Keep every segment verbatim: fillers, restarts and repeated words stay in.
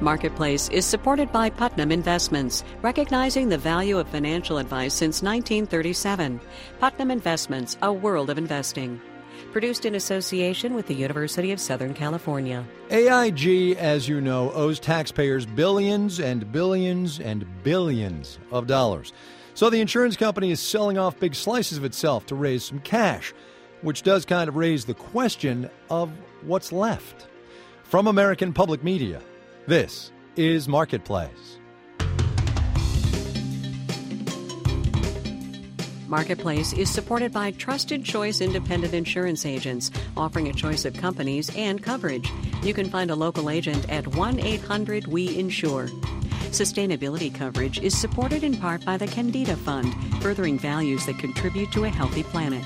Marketplace is supported by Putnam Investments, recognizing the value of financial advice since nineteen thirty-seven. Putnam Investments, a world of investing. Produced in association with the University of Southern California. A I G, as you know, owes taxpayers billions and billions and billions of dollars. So the insurance company is selling off big slices of itself to raise some cash, which does kind of raise the question of what's left. From American Public Media, this is Marketplace. Marketplace is supported by Trusted Choice Independent Insurance Agents, offering a choice of companies and coverage. You can find a local agent at one eight hundred we insure. Sustainability coverage is supported in part by the Candida Fund, furthering values that contribute to a healthy planet.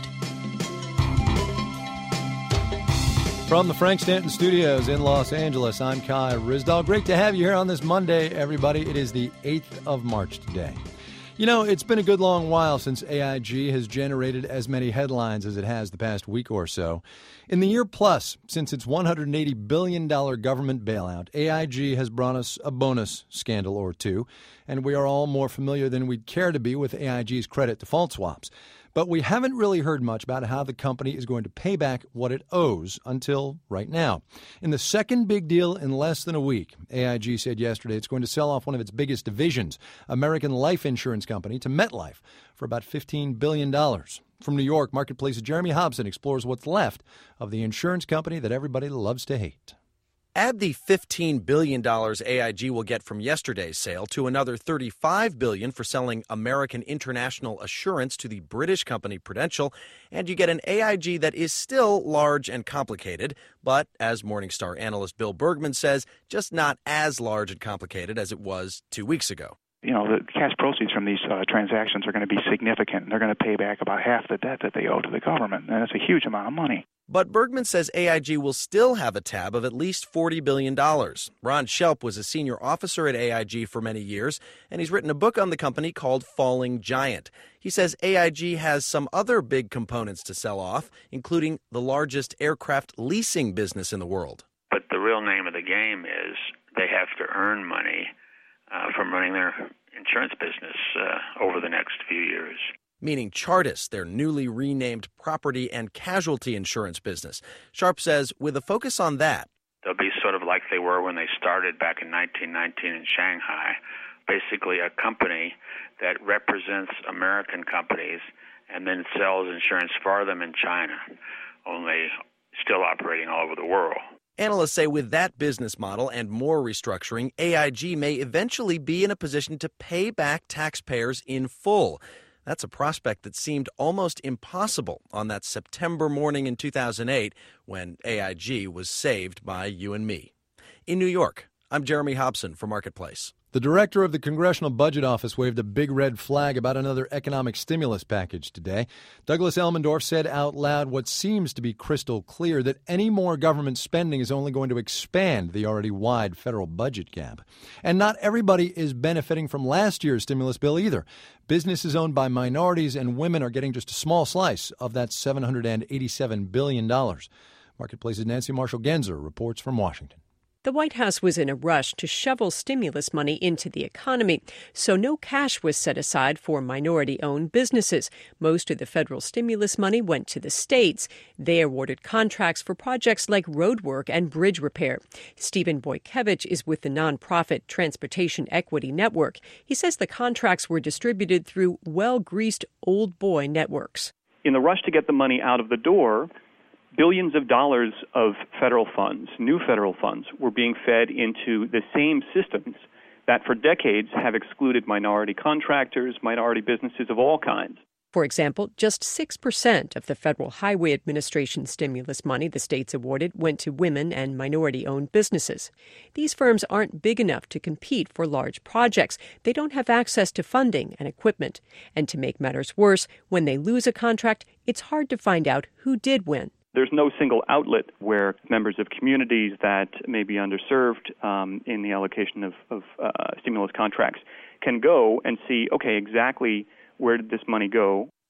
From the Frank Stanton Studios in Los Angeles, I'm Kai Ryssdal. Great to have you here on this Monday, everybody. It is the eighth of March today. You know, it's been a good long while since A I G has generated as many headlines as it has the past week or so. In the year plus, since its one hundred eighty billion dollars government bailout, A I G has brought us a bonus scandal or two, and we are all more familiar than we'd care to be with A I G's credit default swaps. But we haven't really heard much about how the company is going to pay back what it owes until right now. In the second big deal in less than a week, A I G said yesterday it's going to sell off one of its biggest divisions, American Life Insurance Company, to MetLife for about fifteen billion dollars. From New York, Marketplace's Jeremy Hobson explores what's left of the insurance company that everybody loves to hate. Add the fifteen billion dollars A I G will get from yesterday's sale to another thirty-five billion dollars for selling American International Assurance to the British company Prudential, and you get an A I G that is still large and complicated, but, as Morningstar analyst Bill Bergman says, just not as large and complicated as it was two weeks ago. You know, the cash proceeds from these uh, transactions are going to be significant, and they're going to pay back about half the debt that they owe to the government, and that's a huge amount of money. But Bergman says A I G will still have a tab of at least forty billion dollars. Ron Shelp was a senior officer at A I G for many years, and he's written a book on the company called Falling Giant. He says A I G has some other big components to sell off, including the largest aircraft leasing business in the world. But the real name of the game is they have to earn money uh, from running their insurance business uh, over the next few years. Meaning Chartis, their newly renamed property and casualty insurance business. Sharp says with a focus on that, they'll be sort of like they were when they started back in nineteen nineteen in Shanghai, basically a company that represents American companies and then sells insurance for them in China, only still operating all over the world. Analysts say with that business model and more restructuring, A I G may eventually be in a position to pay back taxpayers in full. That's a prospect that seemed almost impossible on that September morning in two thousand eight when A I G was saved by you and me. In New York, I'm Jeremy Hobson for Marketplace. The director of the Congressional Budget Office waved a big red flag about another economic stimulus package today. Douglas Elmendorf said out loud what seems to be crystal clear, that any more government spending is only going to expand the already wide federal budget gap. And not everybody is benefiting from last year's stimulus bill either. Businesses owned by minorities and women are getting just a small slice of that seven hundred eighty-seven billion dollars. Marketplace's Nancy Marshall-Genzer reports from Washington. The White House was in a rush to shovel stimulus money into the economy, so no cash was set aside for minority-owned businesses. Most of the federal stimulus money went to the states. They awarded contracts for projects like roadwork and bridge repair. Stephen Boykevich is with the nonprofit Transportation Equity Network. He says the contracts were distributed through well-greased old boy networks. In the rush to get the money out of the door, billions of dollars of federal funds, new federal funds, were being fed into the same systems that for decades have excluded minority contractors, minority businesses of all kinds. For example, just six percent of the Federal Highway Administration stimulus money the states awarded went to women and minority-owned businesses. These firms aren't big enough to compete for large projects. They don't have access to funding and equipment. And to make matters worse, when they lose a contract, it's hard to find out who did win. There's no single outlet where members of communities that may be underserved um, in the allocation of, of uh, stimulus contracts can go and see, okay, exactly where did this money go?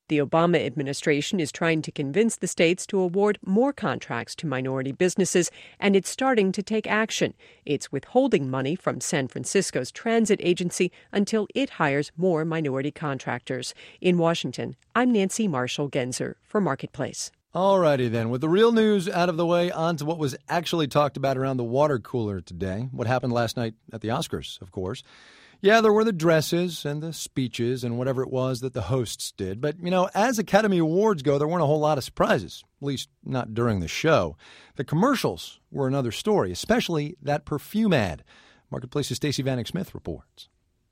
The Obama administration is trying to convince the states to award more contracts to minority businesses, and it's starting to take action. It's withholding money from San Francisco's transit agency until it hires more minority contractors. In Washington, I'm Nancy Marshall-Genzer for Marketplace. All righty then. With the real news out of the way, on to what was actually talked about around the water cooler today. What happened last night at the Oscars, of course. Yeah, there were the dresses and the speeches and whatever it was that the hosts did. But, you know, as Academy Awards go, there weren't a whole lot of surprises, at least not during the show. The commercials were another story, especially that perfume ad. Marketplace's Stacey Vanek Smith reports.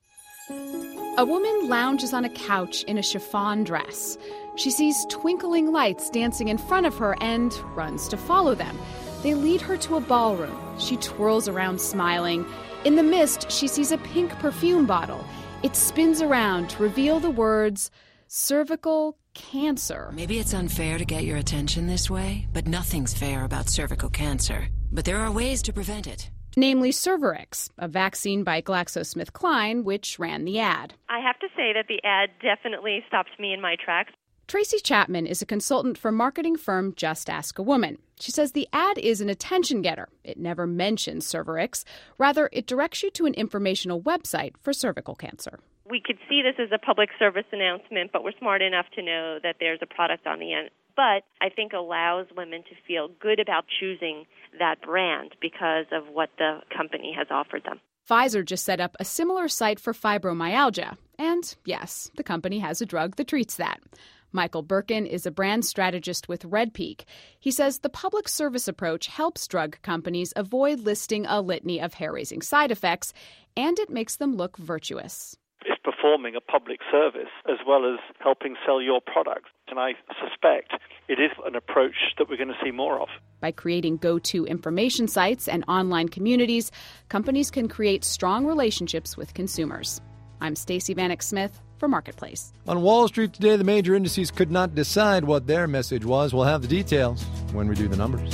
A woman lounges on a couch in a chiffon dress. She sees twinkling lights dancing in front of her and runs to follow them. They lead her to a ballroom. She twirls around smiling. In the mist, she sees a pink perfume bottle. It spins around to reveal the words, cervical cancer. Maybe it's unfair to get your attention this way, but nothing's fair about cervical cancer. But there are ways to prevent it. Namely Cervarix, a vaccine by GlaxoSmithKline, which ran the ad. I have to say that the ad definitely stopped me in my tracks. Tracy Chapman is a consultant for marketing firm Just Ask a Woman. She says the ad is an attention getter. It never mentions Cervarix. Rather, it directs you to an informational website for cervical cancer. We could see this as a public service announcement, but we're smart enough to know that there's a product on the end. But I think allows women to feel good about choosing that brand because of what the company has offered them. Pfizer just set up a similar site for fibromyalgia. And yes, the company has a drug that treats that. Michael Birkin is a brand strategist with Redpeak. He says the public service approach helps drug companies avoid listing a litany of hair-raising side effects, and it makes them look virtuous. It's performing a public service as well as helping sell your product. And I suspect it is an approach that we're going to see more of. By creating go-to information sites and online communities, companies can create strong relationships with consumers. I'm Stacey Vanek Smith for Marketplace. On Wall Street today, the major indices could not decide what their message was. We'll have the details when we do the numbers.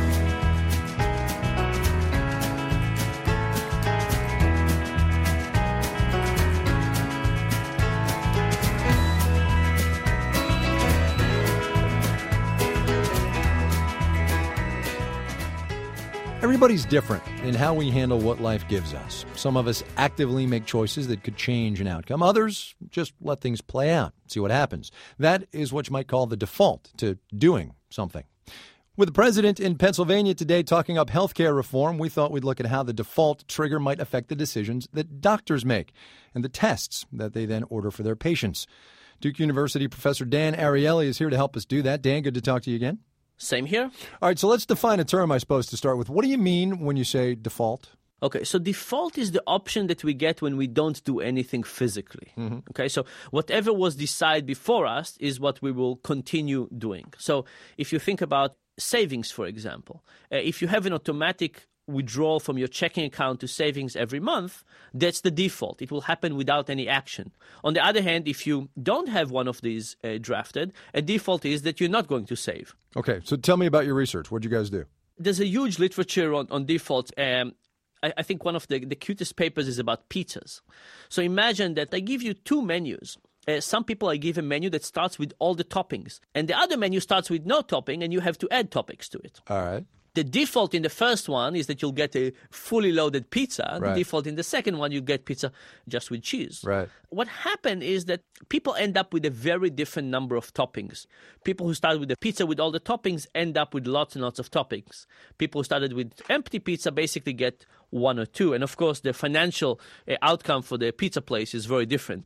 Everybody's different in how we handle what life gives us. Some of us actively make choices that could change an outcome. Others just let things play out, see what happens. That is what you might call the default to doing something. With the president in Pennsylvania today talking up health care reform, we thought we'd look at how the default trigger might affect the decisions that doctors make and the tests that they then order for their patients. Duke University Professor Dan Ariely is here to help us do that. Dan, good to talk to you again. Same here. All right, so let's define a term, I suppose, to start with. What do you mean when you say default? Okay, so default is the option that we get when we don't do anything physically. Mm-hmm. Okay, so whatever was decided before us is what we will continue doing. So if you think about savings, for example, uh, if you have an automatic withdrawal from your checking account to savings every month, that's the default. It will happen without any action. On the other hand, if you don't have one of these uh, drafted, a default is that you're not going to save. Okay, so tell me about your research. What did you guys do? There's a huge literature on, on defaults. Um, I, I think one of the, the cutest papers is about pizzas. So imagine that I give you two menus. Uh, some people I give a menu that starts with all the toppings, and the other menu starts with no topping, and you have to add toppings to it. All right. The default in the first one is that you'll get a fully loaded pizza. Right. The default in the second one, you get pizza just with cheese. Right. What happened is that people end up with a very different number of toppings. People who start with the pizza with all the toppings end up with lots and lots of toppings. People who started with empty pizza basically get one or two. And of course, the financial uh, outcome for the pizza place is very different.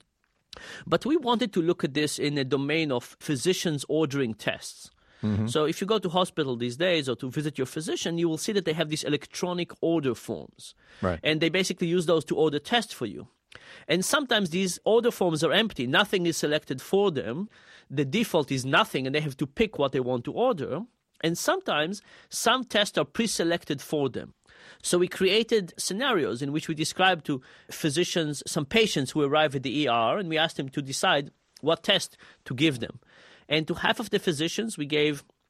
But we wanted to look at this in a domain of physicians ordering tests. Mm-hmm. So if you go to hospital these days or to visit your physician, you will see that they have these electronic order forms. Right. And they basically use those to order tests for you. And sometimes these order forms are empty. Nothing is selected for them. The default is nothing, and they have to pick what they want to order. And sometimes some tests are pre-selected for them. So we created scenarios in which we described to physicians some patients who arrive at the E R, and we asked them to decide what test to give them. And to half of the physicians, we gave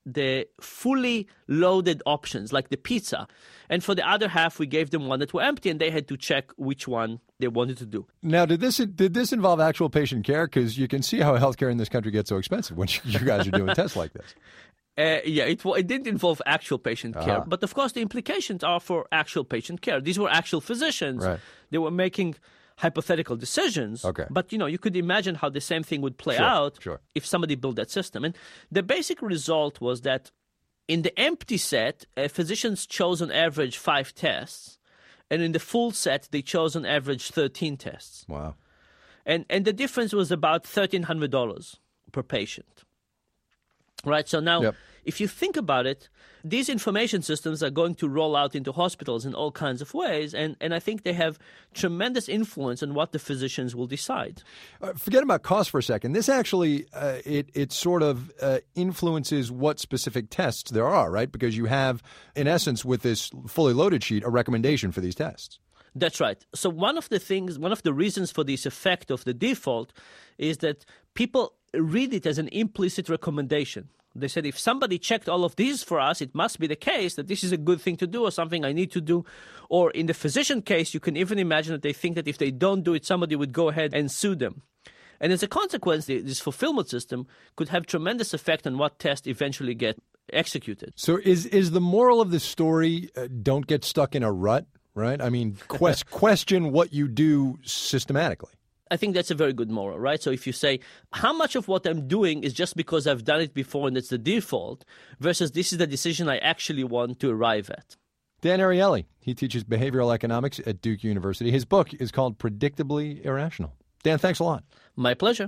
the fully loaded options, like the pizza. And for the other half, we gave them one that were empty, and they had to check which one they wanted to do. Now, did this did this involve actual patient care? Because you can see how healthcare in this country gets so expensive when you guys are doing tests like this. Uh, yeah, it, it didn't involve actual patient care. Uh-huh. But, of course, the implications are for actual patient care. These were actual physicians. Right. They were making hypothetical decisions. Okay. But, you know, you could imagine how the same thing would play Sure, out sure. if somebody built that system. And the basic result was that in the empty set, uh, physicians chose on average five tests. And in the full set, they chose on average thirteen tests. Wow. And and the difference was about thirteen hundred dollars per patient. Right, so now, Yep. if you think about it, these information systems are going to roll out into hospitals in all kinds of ways, and, and I think they have tremendous influence on what the physicians will decide. Uh, forget about cost for a second. This actually, uh, it, it sort of uh, influences what specific tests there are, right? Because you have, in essence, with this fully loaded sheet, a recommendation for these tests. That's right. So one of the things, one of the reasons for this effect of the default is that people read it as an implicit recommendation. They said, if somebody checked all of these for us, it must be the case that this is a good thing to do or something I need to do. Or in the physician case, you can even imagine that they think that if they don't do it, somebody would go ahead and sue them. And as a consequence, this fulfillment system could have tremendous effect on what tests eventually get executed. So is is the moral of the story, uh, don't get stuck in a rut, right? I mean, quest, question what you do systematically. I think that's a very good moral, right? So if you say, how much of what I'm doing is just because I've done it before and it's the default, versus this is the decision I actually want to arrive at. Dan Ariely, he teaches behavioral economics at Duke University. His book is called Predictably Irrational. Dan, thanks a lot. My pleasure.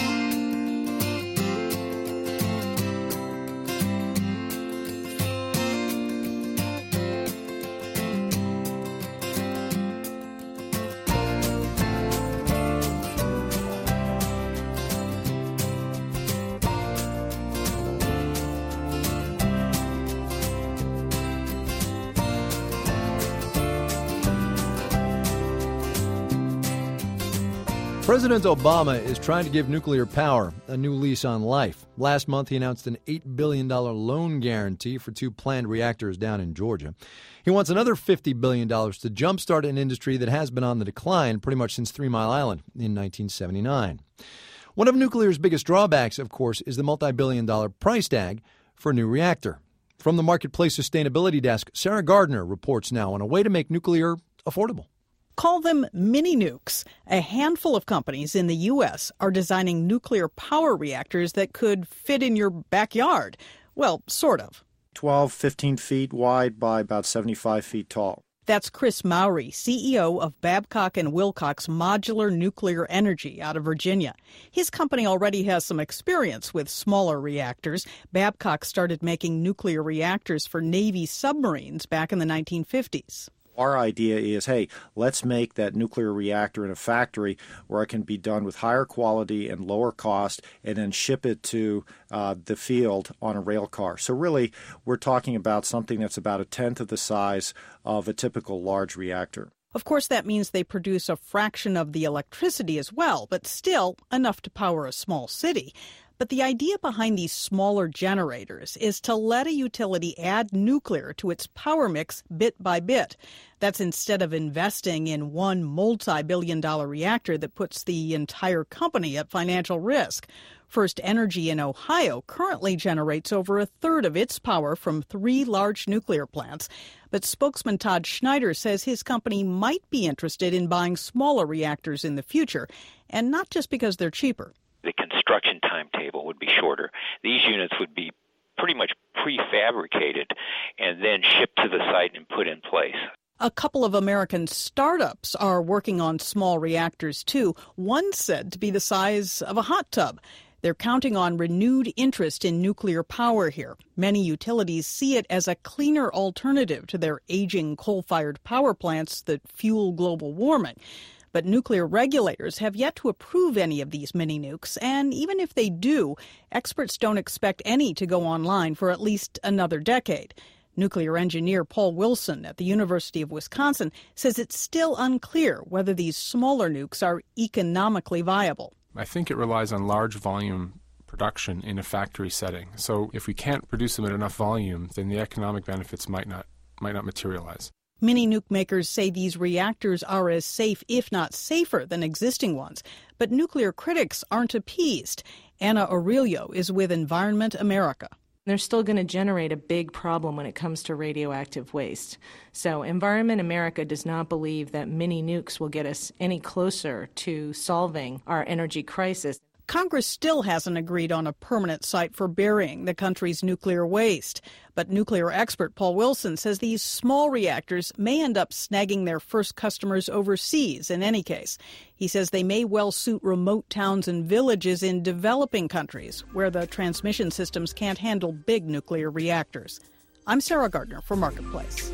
President Obama is trying to give nuclear power a new lease on life. Last month, he announced an eight billion dollars loan guarantee for two planned reactors down in Georgia. He wants another fifty billion dollars to jumpstart an industry that has been on the decline pretty much since Three Mile Island in nineteen seventy-nine. One of nuclear's biggest drawbacks, of course, is the multi-billion dollar price tag for a new reactor. From the Marketplace Sustainability Desk, Sarah Gardner reports now on a way to make nuclear affordable. Call them mini nukes. A handful of companies in the U S are designing nuclear power reactors that could fit in your backyard. Well, sort of. twelve, fifteen feet wide by about seventy-five feet tall. That's Chris Mowry, C E O of Babcock and Wilcox Modular Nuclear Energy out of Virginia. His company already has some experience with smaller reactors. Babcock started making nuclear reactors for Navy submarines back in the nineteen fifties. Our idea is, hey, let's make that nuclear reactor in a factory where it can be done with higher quality and lower cost, and then ship it to uh, the field on a rail car. So really, we're talking about something that's about a tenth of the size of a typical large reactor. Of course, that means they produce a fraction of the electricity as well, but still enough to power a small city. But the idea behind these smaller generators is to let a utility add nuclear to its power mix bit by bit. That's instead of investing in one multi-billion dollar reactor that puts the entire company at financial risk. First Energy in Ohio currently generates over a third of its power from three large nuclear plants. But spokesman Todd Schneider says his company might be interested in buying smaller reactors in the future, and not just because they're cheaper. The construction timetable would be shorter. These units would be pretty much prefabricated and then shipped to the site and put in place. A couple of American startups are working on small reactors, too. One said to be the size of a hot tub. They're counting on renewed interest in nuclear power here. Many utilities see it as a cleaner alternative to their aging coal-fired power plants that fuel global warming. But nuclear regulators have yet to approve any of these mini nukes, and even if they do, experts don't expect any to go online for at least another decade. Nuclear engineer Paul Wilson at the University of Wisconsin says it's still unclear whether these smaller nukes are economically viable. I think it relies on large volume production in a factory setting. So if we can't produce them at enough volume, then the economic benefits might not might not materialize. Many nuke makers say these reactors are as safe, if not safer, than existing ones. But nuclear critics aren't appeased. Anna Aurelio is with Environment America. They're still going to generate a big problem when it comes to radioactive waste. So Environment America does not believe that mini nukes will get us any closer to solving our energy crisis. Congress still hasn't agreed on a permanent site for burying the country's nuclear waste. But nuclear expert Paul Wilson says these small reactors may end up snagging their first customers overseas in any case. He says they may well suit remote towns and villages in developing countries where the transmission systems can't handle big nuclear reactors. I'm Sarah Gardner for Marketplace.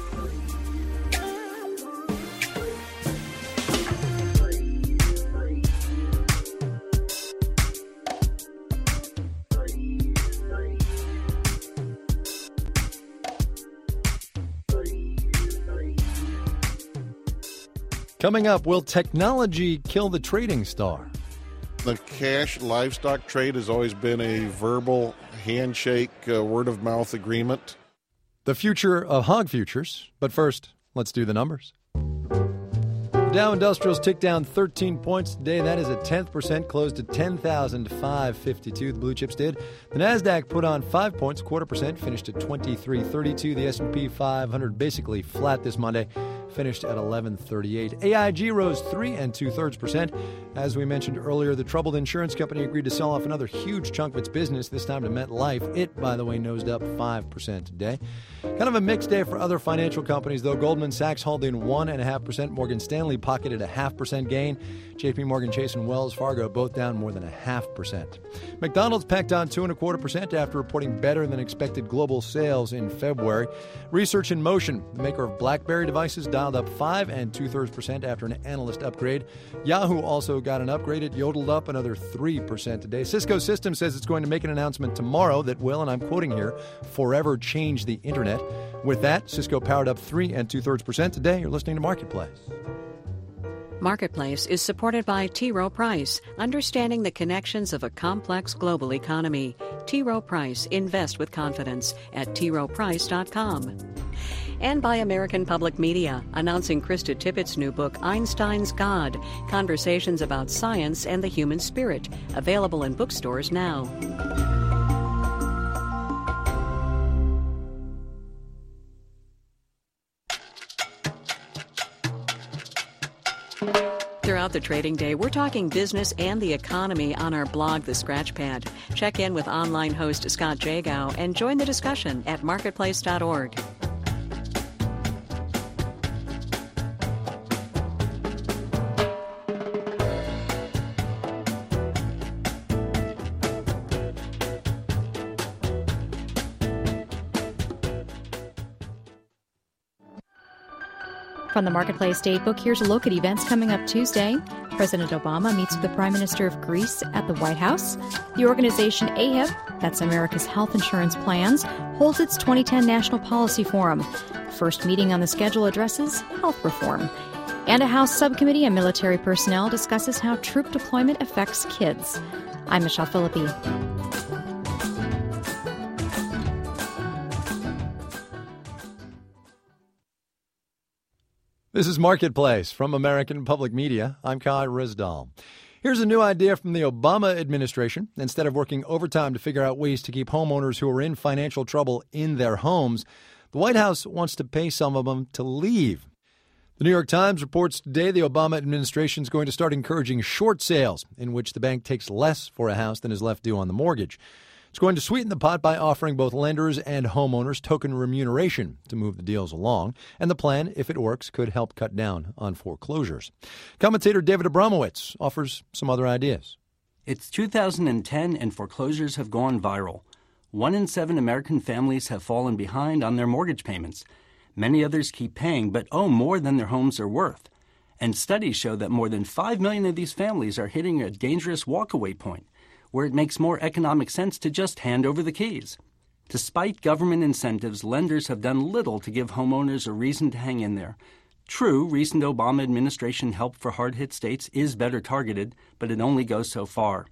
Coming up, will technology kill the trading star? The cash livestock trade has always been a verbal handshake, uh, word-of-mouth agreement. The future of hog futures. But first, let's do the numbers. The Dow Industrials ticked down thirteen points today. That is a tenth percent, closed at ten thousand five hundred fifty-two. The blue chips did. The Nasdaq put on five points, quarter percent, finished at twenty-three thirty-two. The S and P five hundred basically flat this Monday, finished at eleven thirty-eight. A I G rose three and two-thirds percent. As we mentioned earlier, the troubled insurance company agreed to sell off another huge chunk of its business, this time to MetLife. It, by the way, nosed up five percent today. Kind of a mixed day for other financial companies, though. Goldman Sachs hauled in one point five percent. Morgan Stanley pocketed a half percent gain. J P Morgan Chase and Wells Fargo both down more than a half percent. McDonald's packed on two and a quarter percent after reporting better than expected global sales in February. Research in Motion, the maker of BlackBerry devices, dialed up five and two-thirds percent after an analyst upgrade. Yahoo also got an upgrade. It yodeled up another three percent today. Cisco Systems says it's going to make an announcement tomorrow that will, and I'm quoting here, forever change the internet. With that, Cisco powered up three and two-thirds percent today. You're listening to Marketplace. Marketplace is supported by T. Rowe Price, understanding the connections of a complex global economy. T. Rowe Price, invest with confidence at t rowe price dot com. And by American Public Media, announcing Krista Tippett's new book, Einstein's God, Conversations about Science and the Human Spirit, available in bookstores now. Throughout the trading day, we're talking business and the economy on our blog, The Scratchpad. Check in with online host Scott Jagow and join the discussion at marketplace dot org. From the Marketplace Datebook, here's a look at events coming up Tuesday. President Obama meets with the Prime Minister of Greece at the White House. The organization A H I P, that's America's Health Insurance Plans, holds its twenty ten National Policy Forum. First meeting on the schedule addresses health reform. And a House subcommittee on military personnel discusses how troop deployment affects kids. I'm Michelle Philippi. This is Marketplace from American Public Media. I'm Kai Risdahl. Here's a new idea from the Obama administration. Instead of working overtime to figure out ways to keep homeowners who are in financial trouble in their homes, the White House wants to pay some of them to leave. The New York Times reports today the Obama administration is going to start encouraging short sales, in which the bank takes less for a house than is left due on the mortgage. It's going to sweeten the pot by offering both lenders and homeowners token remuneration to move the deals along. And the plan, if it works, could help cut down on foreclosures. Commentator David Abramowitz offers some other ideas. It's two thousand ten and foreclosures have gone viral. One in seven American families have fallen behind on their mortgage payments. Many others keep paying but owe more than their homes are worth. And studies show that more than five million of these families are hitting a dangerous walkaway point, where it makes more economic sense to just hand over the keys. Despite government incentives, lenders have done little to give homeowners a reason to hang in there. True, recent Obama administration help for hard-hit states is better targeted, but it only goes so far.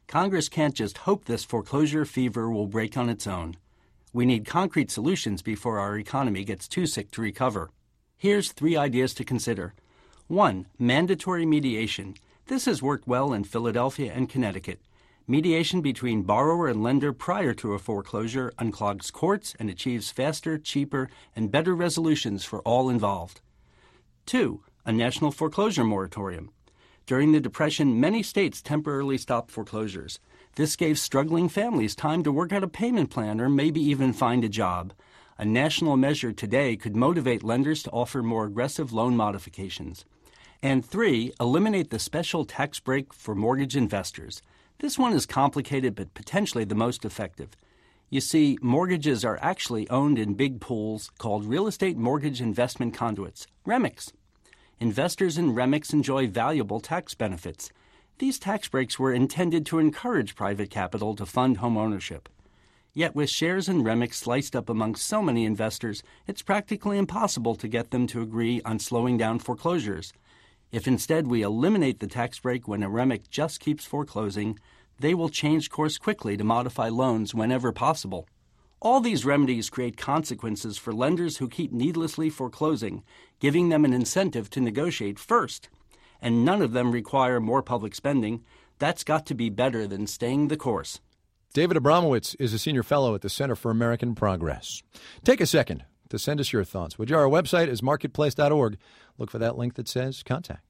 Congress can't just hope this foreclosure fever will break on its own. We need concrete solutions before our economy gets too sick to recover. Here's three ideas to consider. One, mandatory mediation. This has worked well in Philadelphia and Connecticut. Mediation between borrower and lender prior to a foreclosure unclogs courts and achieves faster, cheaper, and better resolutions for all involved. Two, a national foreclosure moratorium. During the Depression, many states temporarily stopped foreclosures. This gave struggling families time to work out a payment plan or maybe even find a job. A national measure today could motivate lenders to offer more aggressive loan modifications. And three, eliminate the special tax break for mortgage investors. This one is complicated but potentially the most effective. You see, mortgages are actually owned in big pools called Real Estate Mortgage Investment Conduits, REMICs. Investors in REMICs enjoy valuable tax benefits. These tax breaks were intended to encourage private capital to fund home ownership. Yet with shares in REMICs sliced up among so many investors, it's practically impossible to get them to agree on slowing down foreclosures. If instead we eliminate the tax break when a REMIC just keeps foreclosing, they will change course quickly to modify loans whenever possible. All these remedies create consequences for lenders who keep needlessly foreclosing, giving them an incentive to negotiate first. And none of them require more public spending. That's got to be better than staying the course. David Abramowitz is a senior fellow at the Center for American Progress. Take a second to send us your thoughts. Would you? Our website is marketplace dot org. Look for that link that says contact.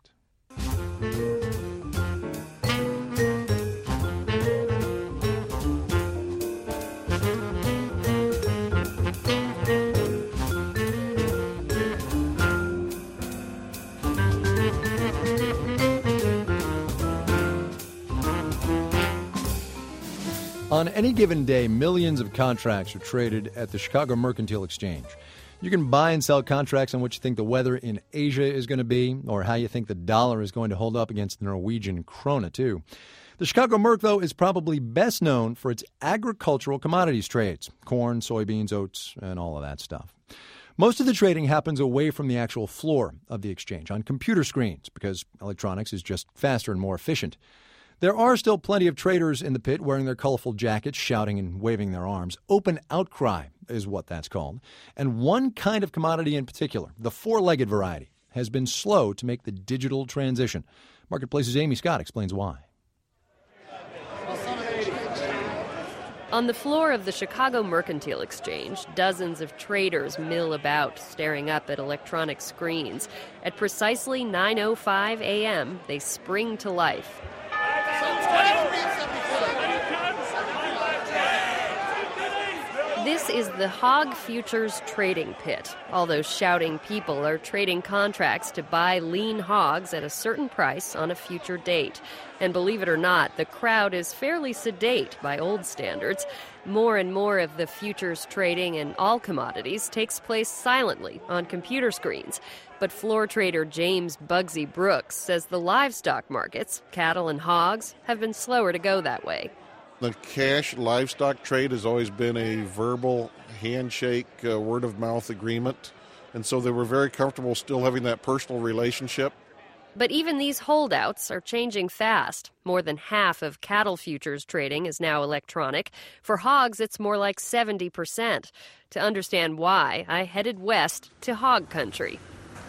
On any given day, millions of contracts are traded at the Chicago Mercantile Exchange. You can buy and sell contracts on what you think the weather in Asia is going to be, or how you think the dollar is going to hold up against the Norwegian krona, too. The Chicago Merc, though, is probably best known for its agricultural commodities trades, corn, soybeans, oats, and all of that stuff. Most of the trading happens away from the actual floor of the exchange, on computer screens, because electronics is just faster and more efficient. There are still plenty of traders in the pit wearing their colorful jackets, shouting and waving their arms. Open outcry is what that's called. And one kind of commodity in particular, the four-legged variety, has been slow to make the digital transition. Marketplace's Amy Scott explains why. On the floor of the Chicago Mercantile Exchange, dozens of traders mill about, staring up at electronic screens. At precisely nine oh five a.m., they spring to life. This is the Hog Futures Trading Pit. All those shouting people are trading contracts to buy lean hogs at a certain price on a future date. And believe it or not, the crowd is fairly sedate by old standards. More and more of the futures trading in all commodities takes place silently on computer screens. But floor trader James Bugsy Brooks says the livestock markets, cattle and hogs, have been slower to go that way. The cash livestock trade has always been a verbal handshake, uh, word-of-mouth agreement, and so they were very comfortable still having that personal relationship. But even these holdouts are changing fast. More than half of cattle futures trading is now electronic. For hogs, it's more like seventy percent. To understand why, I headed west to hog country.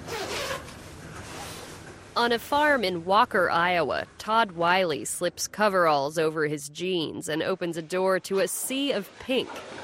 On a farm in Walker, Iowa, Todd Wiley slips coveralls over his jeans and opens a door to a sea of pink.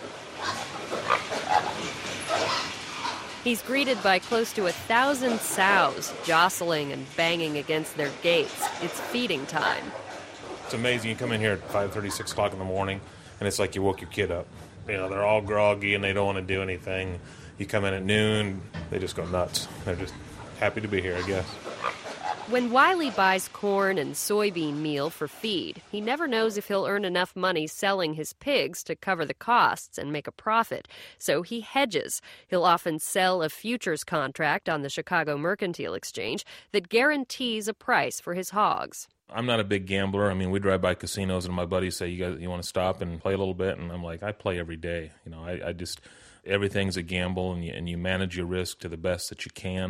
He's greeted by close to a thousand sows jostling and banging against their gates. It's feeding time. It's amazing. You come in here at five thirty, six o'clock in the morning, and it's like you woke your kid up. You know, they're all groggy and they don't want to do anything. You come in at noon, they just go nuts. They're just happy to be here, I guess. When Wiley buys corn and soybean meal for feed, he never knows if he'll earn enough money selling his pigs to cover the costs and make a profit. So he hedges. He'll often sell a futures contract on the Chicago Mercantile Exchange that guarantees a price for his hogs. I'm not a big gambler. I mean, we drive by casinos and my buddies say, you guys, you want to stop and play a little bit? And I'm like, I play every day. You know, I, I just, everything's a gamble, and you, and you manage your risk to the best that you can.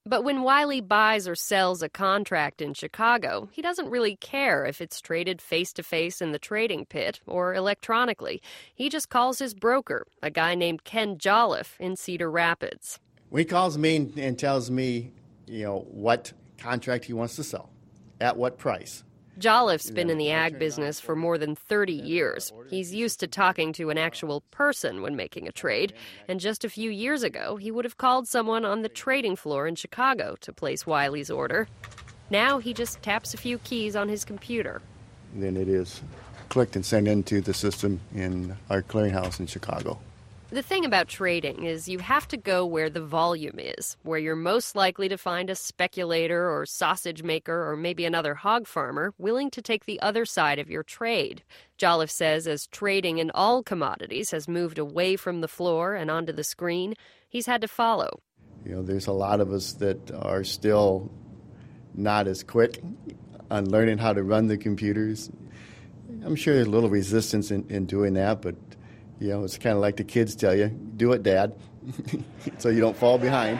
But when Wiley buys or sells a contract in Chicago, he doesn't really care if it's traded face-to-face in the trading pit or electronically. He just calls his broker, a guy named Ken Jolliffe in Cedar Rapids. When he calls me and tells me, you know, what contract he wants to sell, at what price. Jolliffe's been in the ag business for more than thirty years. He's used to talking to an actual person when making a trade, and just a few years ago, he would have called someone on the trading floor in Chicago to place Wiley's order. Now he just taps a few keys on his computer. Then it is clicked and sent into the system in our clearinghouse in Chicago. The thing about trading is you have to go where the volume is, where you're most likely to find a speculator or sausage maker or maybe another hog farmer willing to take the other side of your trade. Jolliffe says as trading in all commodities has moved away from the floor and onto the screen, he's had to follow. You know, there's a lot of us that are still not as quick on learning how to run the computers. I'm sure there's a little resistance in, in doing that, but you know, it's kind of like the kids tell you, do it, Dad, so you don't fall behind.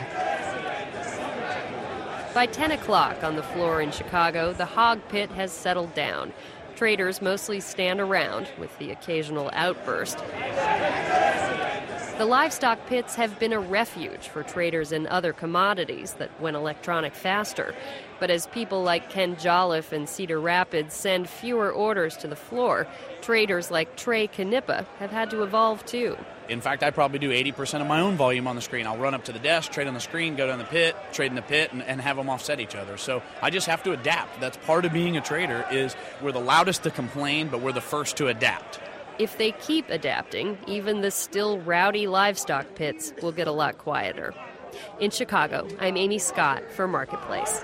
By ten o'clock on the floor in Chicago, the hog pit has settled down. Traders mostly stand around with the occasional outburst. The livestock pits have been a refuge for traders in other commodities that went electronic faster. But as people like Ken Jolliffe in Cedar Rapids send fewer orders to the floor, traders like Trey Knippa have had to evolve too. In fact, I probably do eighty percent of my own volume on the screen. I'll run up to the desk, trade on the screen, go down the pit, trade in the pit, and, and have them offset each other. So I just have to adapt. That's part of being a trader is we're the loudest to complain, but we're the first to adapt. If they keep adapting, even the still rowdy livestock pits will get a lot quieter. In Chicago, I'm Amy Scott for Marketplace.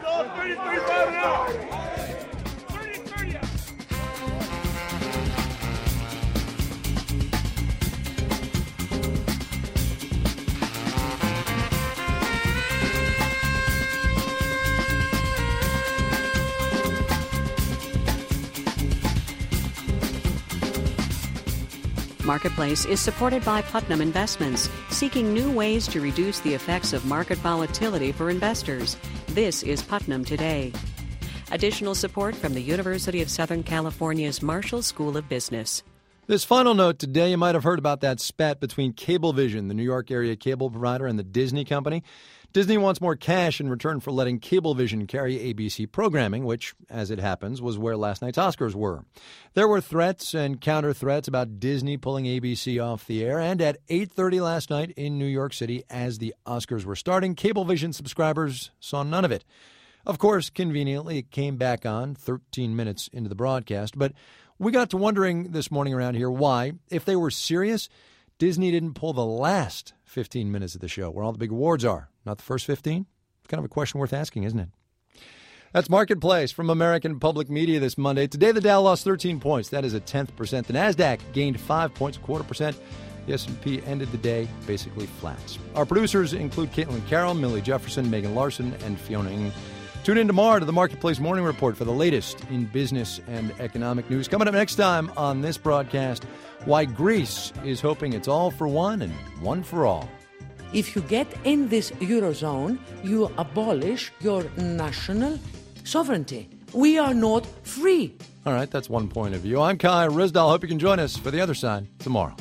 Marketplace is supported by Putnam Investments, seeking new ways to reduce the effects of market volatility for investors. This is Putnam Today. Additional support from the University of Southern California's Marshall School of Business. This final note today, you might have heard about that spat between Cablevision, the New York area cable provider, and the Disney company. Disney wants more cash in return for letting Cablevision carry A B C programming, which, as it happens, was where last night's Oscars were. There were threats and counter-threats about Disney pulling A B C off the air, and at eight thirty last night in New York City, as the Oscars were starting, Cablevision subscribers saw none of it. Of course, conveniently, it came back on thirteen minutes into the broadcast, but we got to wondering this morning around here why, if they were serious, Disney didn't pull the last fifteen minutes of the show, where all the big awards are, not the first fifteen? It's kind of a question worth asking, isn't it? That's Marketplace from American Public Media this Monday. Today, the Dow lost thirteen points. That is a tenth percent. The NASDAQ gained five points, a quarter percent. The S and P ended the day basically flat. Our producers include Caitlin Carroll, Millie Jefferson, Megan Larson, and Fiona Ng. Tune in tomorrow to the Marketplace Morning Report for the latest in business and economic news. Coming up next time on this broadcast, why Greece is hoping it's all for one and one for all. If you get in this Eurozone, you abolish your national sovereignty. We are not free. All right, that's one point of view. I'm Kai Ryssdal. Hope you can join us for the other side tomorrow.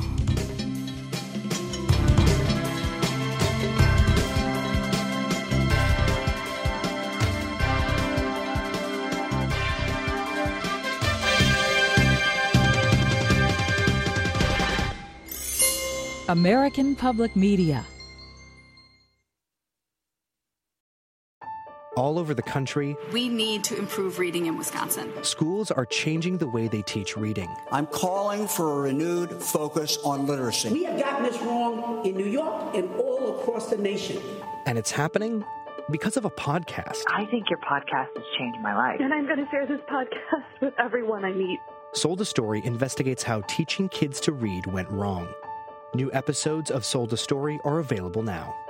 American Public Media. All over the country, we need to improve reading in Wisconsin. Schools are changing the way they teach reading. I'm calling for a renewed focus on literacy. We have gotten this wrong in New York and all across the nation. And it's happening because of a podcast. I think your podcast has changed my life. And I'm going to share this podcast with everyone I meet. Sold a Story investigates how teaching kids to read went wrong. New episodes of Sold a Story are available now.